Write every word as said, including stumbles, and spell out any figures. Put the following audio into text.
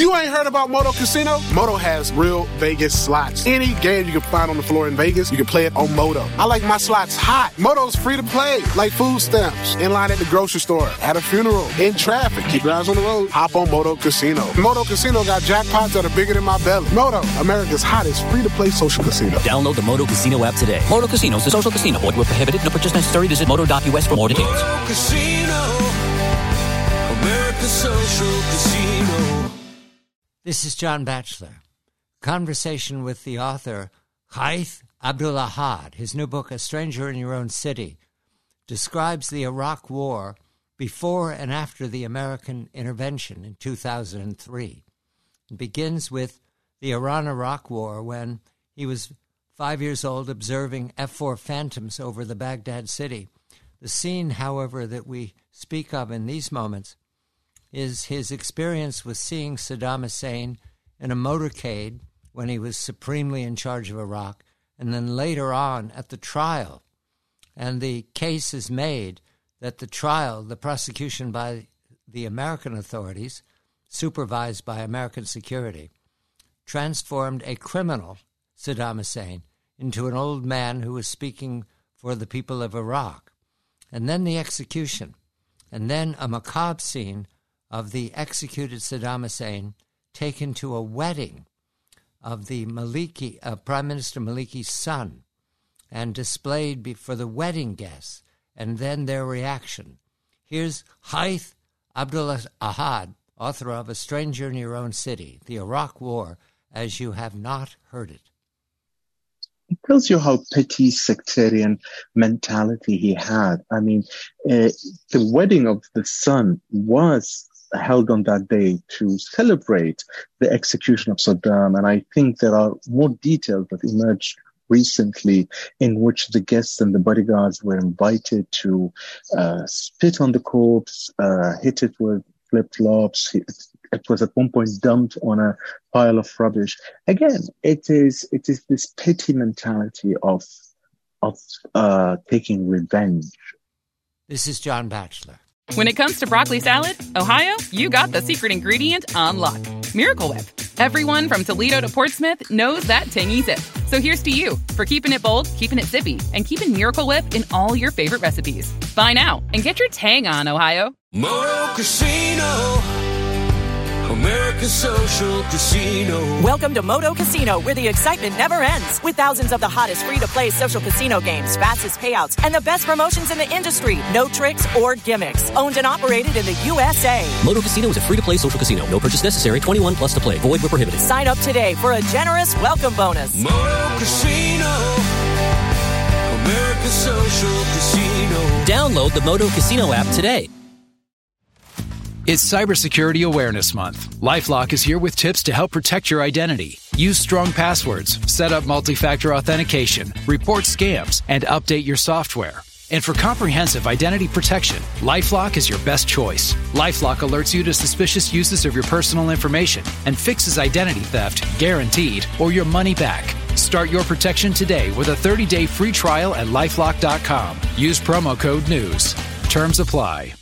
You ain't heard about Moto Casino? Moto has real Vegas slots. Any game you can find on the floor in Vegas, you can play it on Moto. I like my slots hot. Moto's free to play, like food stamps, in line at the grocery store, at a funeral, in traffic. Keep your eyes on the road. Hop on Moto Casino. Moto Casino got jackpots that are bigger than my belly. Moto, America's hottest free-to-play social casino. Download the Moto Casino app today. Moto Casino is a social casino. Void where prohibited. No purchase necessary. Visit moto dot u s for more details. Moto Casino, America's social casino. This is John Batchelor. Conversation with the author, Haith Abdul-Ahad. His new book, A Stranger in Your Own City, describes the Iraq War before and after the American intervention in two thousand three. It begins with the Iran-Iraq War when he was five years old observing F four Phantoms over the Baghdad city. The scene, however, that we speak of in these moments is his experience with seeing Saddam Hussein in a motorcade when he was supremely in charge of Iraq, and then later on at the trial. And the case is made that the trial, the prosecution by the American authorities, supervised by American security, transformed a criminal, Saddam Hussein, into an old man who was speaking for the people of Iraq. And then the execution, and then a macabre scene of the executed Saddam Hussein taken to a wedding of the Maliki, uh, Prime Minister Maliki's son, and displayed be- for the wedding guests, and then their reaction. Here's Haith Abdul-Ahad, author of A Stranger in Your Own City, The Iraq War, as you have not heard it. It tells you how petty sectarian mentality he had. I mean, uh, the wedding of the son was held on that day to celebrate the execution of Saddam. And I think there are more details that emerged recently in which the guests and the bodyguards were invited to uh, spit on the corpse, uh, hit it with flip-flops. It, it was at one point dumped on a pile of rubbish. Again, it is it is this petty mentality of of uh, taking revenge. This is John Batchelor. When it comes to broccoli salad, Ohio, you got the secret ingredient on lock. Miracle Whip. Everyone from Toledo to Portsmouth knows that tangy zip. So here's to you for keeping it bold, keeping it zippy, and keeping Miracle Whip in all your favorite recipes. Buy now and get your tang on, Ohio. Moto Casino, America's social casino. Welcome to Moto Casino, where the excitement never ends. With thousands of the hottest free-to-play social casino games, fastest payouts, and the best promotions in the industry. No tricks or gimmicks. Owned and operated in the U S A. Moto Casino is a free-to-play social casino. No purchase necessary. twenty-one plus to play. Void where prohibited. Sign up today for a generous welcome bonus. Moto Casino, America's social casino. Download the Moto Casino app today. It's Cybersecurity Awareness Month. LifeLock is here with tips to help protect your identity. Use strong passwords, set up multi-factor authentication, report scams, and update your software. And for comprehensive identity protection, LifeLock is your best choice. LifeLock alerts you to suspicious uses of your personal information and fixes identity theft, guaranteed, or your money back. Start your protection today with a thirty-day free trial at LifeLock dot com. Use promo code NEWS. Terms apply.